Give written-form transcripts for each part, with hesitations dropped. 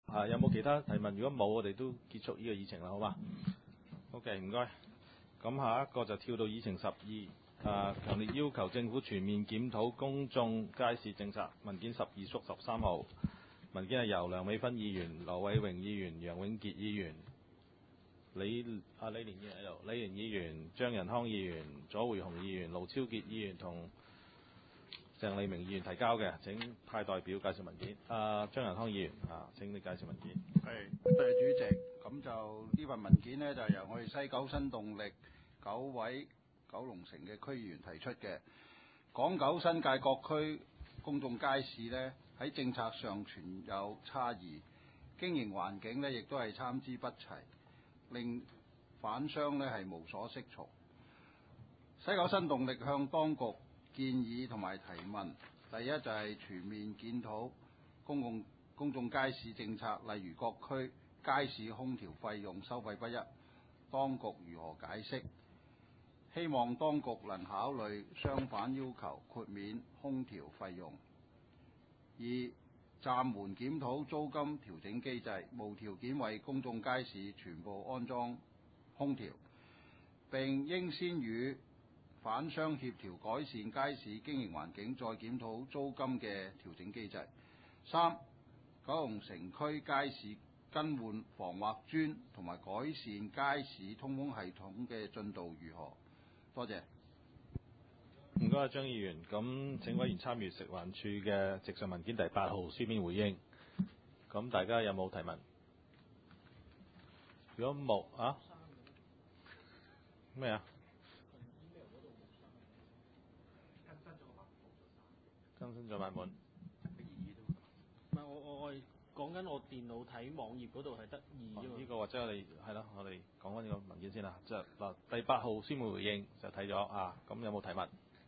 有冇其他提問？如果冇，我哋都結束呢個議程啦，好嘛？OK， 唔該。咁下一個就跳到議程12，強烈要求政府全面檢討公眾街市政策。文件12縮13號，文件係由梁美芬議員、羅偉榮議員、楊永傑議員、李連議員喺度，李連議員、張仁康議員、左匯雄議員、盧超傑議員同鄭麗明議員提交嘅。請派代表介紹文件。張仁康議員請你介紹文件。 多謝主席。咁就呢份文件呢，就由我哋西九新動力9位九龍城嘅區議員提出嘅。港九新界各區公眾街市呢，喺政策上存有差異，經營環境呢亦都係參差不齊，令販商呢係無所適從。西九新動力向當局建議同埋提問，第一就係全面檢討公眾街市政策，例如各區街市空調費用收費不一，當局如何解釋？希望當局能考慮相反要求，豁免空調費用。二、暫緩檢討租金調整機制，無條件為公眾街市全部安裝空調，並應先與販商協調改善街市經營環境，再檢討租金嘅調整機制。三、九龍城區街市更換防滑磚同埋改善街市通風系統嘅進度如何？多謝。 唔該，張議員。咁請委員參與食環署嘅直述文件第8號書面回應。咁大家有冇提問？如果冇咩啊？更新咗版本。 唔係我講緊我電腦睇網頁嗰度係得2啫嘛。 呢個或者我哋係咯，我哋講翻呢個文件先啦。即係嗱，第8號書面回應就睇咗咁有冇提問？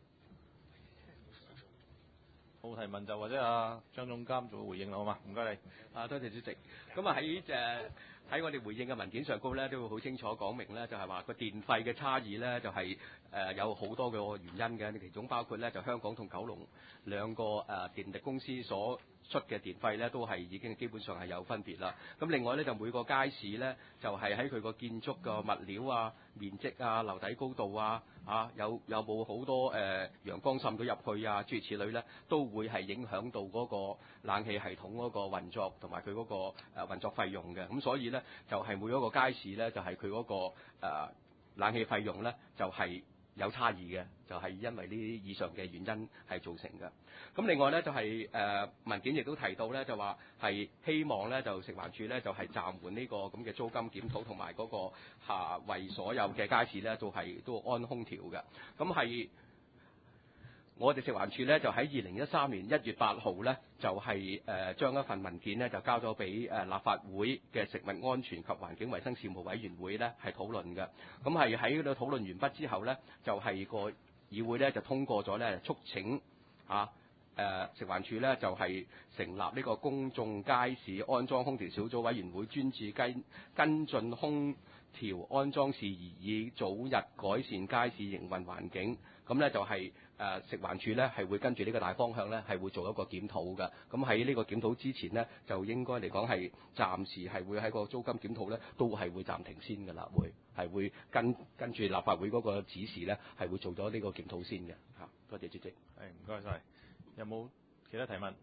冇提問就或者張總監做回應啦，好嘛？唔該你。 多謝主席。咁喺我哋回應嘅文件上高咧，都會好清楚講明咧，就係話個電費嘅差異咧，就係有好多個原因嘅。其中包括咧，就香港同九龍兩個電力公司所出嘅電費咧，都係已經基本上係有分別啦。咁另外咧，就每個街市咧，就係喺佢個建築嘅物料面積樓底高度有冇好多陽光滲到入去諸如此類咧，都會係影響到嗰個冷氣系統嗰個運作同埋佢嗰個運作費用嘅。咁所以咧，就係每一個街市咧，就係佢嗰個冷氣費用咧，就係有差異嘅，就係因為呢啲以上嘅原因係造成嘅。咁另外咧，就係文件亦都提到咧，就話係希望咧，就食環署咧，就係暫緩呢個咁嘅租金檢討同埋嗰個為所有嘅街市咧都安空調嘅。咁係我哋食環署咧就喺2013年1月8號咧就係將一份文件咧就交咗俾立法會嘅食物安全及環境衞生事務委員會咧係討論嘅。咁係喺嗰度討論完畢之後咧，就係個議會咧就通過咗咧，促請食環署咧就係成立呢個公眾街市安裝空調小組委員會，專注跟進空調安裝事宜，以早日改善街市營運環境。咁咧就係食環署咧係會跟住呢個大方向咧係會做一個檢討嘅。咁喺呢個檢討之前呢，就應該嚟講係暫時係會喺個租金檢討咧都係會暫停先㗎啦，會跟住立法會嗰個指示咧係會做咗呢個檢討先嘅。多謝主席。 唔該晒。有冇其他提問？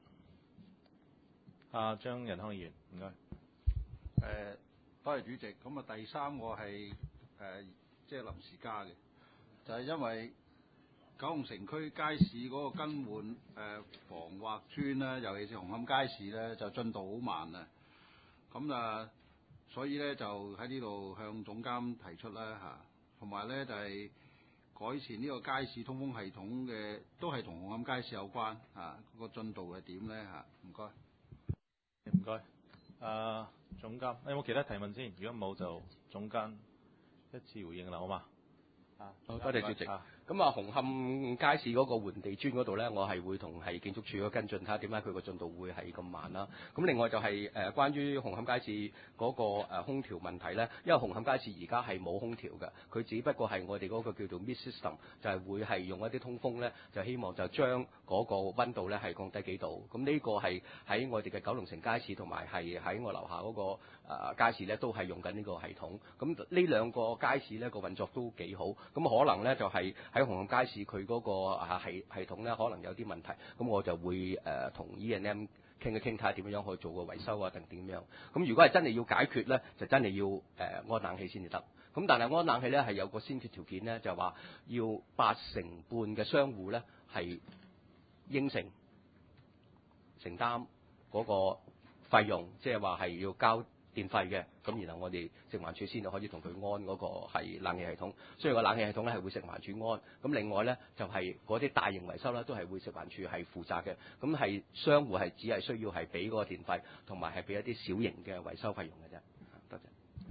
張仁康議員，唔該。 多謝主席。咁第三個係即係臨時加嘅，就係因為九龍城區街市嗰個更換防滑磚咧，尤其是紅磡街市咧，就進度好慢啊。咁所以咧就喺呢度向總監提出啦同埋咧就係改善呢個街市通風系統嘅，都係同紅磡街市有關個進度係點咧唔該。 唔該。總監，有冇其他提問先？如果冇就總監一次回應啦，好嘛？ 多謝主席。 咁啊，紅磡街市嗰個換地磚嗰度咧，我係會同係建築署嗰跟進，睇下點解佢個進度會係咁慢啦。咁另外就係關於紅磡街市嗰個空調問題咧，因為紅磡街市而家係冇空調嘅，佢只不過係我哋嗰個叫做 mid system， 就係會係用一啲通風咧，就希望就將嗰個溫度咧係降低幾度。咁呢個係喺我哋嘅九龍城街市同埋係喺我樓下嗰個街市咧，都係用緊呢個系統。咁呢兩個街市咧個運作都幾好。咁可能咧就係喺紅磡街市佢嗰個系統咧，可能有啲問題。咁我就會同 E&M 傾一傾，睇下點樣去做個維修啊，定點樣。咁如果係真係要解決咧，就真係要安冷氣先至得。咁但係安冷氣咧係有個先決條件咧，就話要80%嘅商戶咧係應承擔嗰個費用，即係話係要交電費嘅，咁然後我哋食環署先就可以同佢安嗰個係冷氣系統。所以個冷氣系統咧係會食環署安。咁另外咧就係嗰啲大型維修咧都係會食環署係負責嘅。咁係商戶係只係需要係俾嗰個電費，同埋係俾一啲小型嘅維修費用嘅啫。多謝。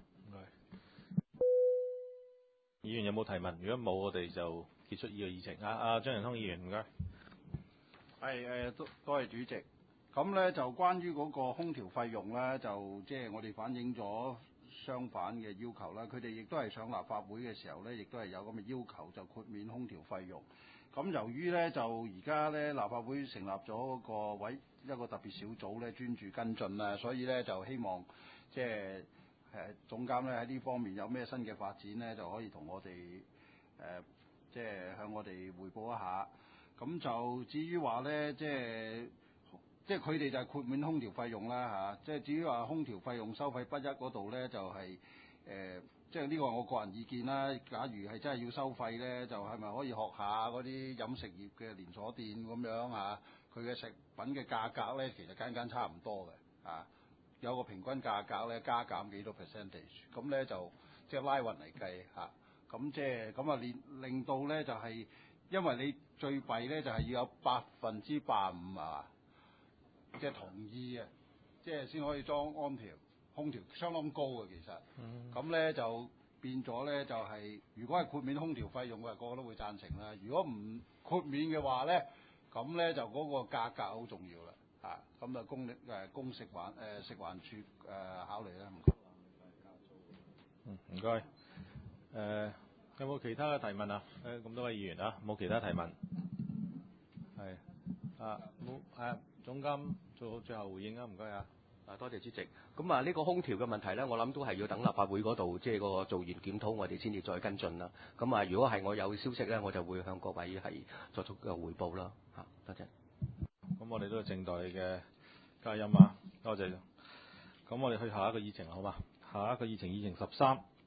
議員有冇提問？如果冇，我哋就結束呢個議程。張仁通議員，唔該。 係多謝主席。咁咧就關於嗰個空調費用咧，就即係我哋反映咗相反嘅要求啦。佢哋亦都係上立法會嘅時候咧，亦都係有咁嘅要求，就豁免空調費用。咁由於咧就而家咧立法會成立咗一個特別小組咧，專注跟進啦，所以咧就希望即係總監咧喺呢方面有咩新嘅發展咧，就可以同我哋即係向我哋彙報一下。咁就至於話咧，即係佢哋就係豁免空調費用啦嚇。即係至於話空調費用收費不一嗰度咧，就係即係呢個我個人意見啦。假如係真係要收費咧，就係咪可以學下嗰啲飲食業嘅連鎖店咁樣嚇？佢嘅食品嘅價格咧，其實間差唔多嘅嚇。有個平均價格咧，加減幾多 percentage， 咁咧就即係拉勻嚟計嚇。咁即係咁啊，令到咧就係因為你最弊咧就係要有85%啊，即係同意嘅，即係先可以裝空調相當高嘅其實。咁咧就變咗咧就係，如果係豁免空調費用嘅，個個都會贊成啦。如果唔豁免嘅話咧，咁咧就嗰個價格好重要啦。咁就供食環署考慮啦。 唔該。有冇其他嘅提問啊？咁多位議員啊，冇其他提問。係冇總監做好最後回應啊，唔該啊。 多謝主席。咁啊，呢個空調嘅問題咧，我諗都係要等立法會嗰度即係個做完檢討，我哋先至再跟進啦。咁啊，如果係我有消息咧，我就會向各位係作出個彙報啦。多謝。 咁我哋都係靜待你嘅加音啊，多謝。咁我哋去下一個議程好嘛？下一個議程13。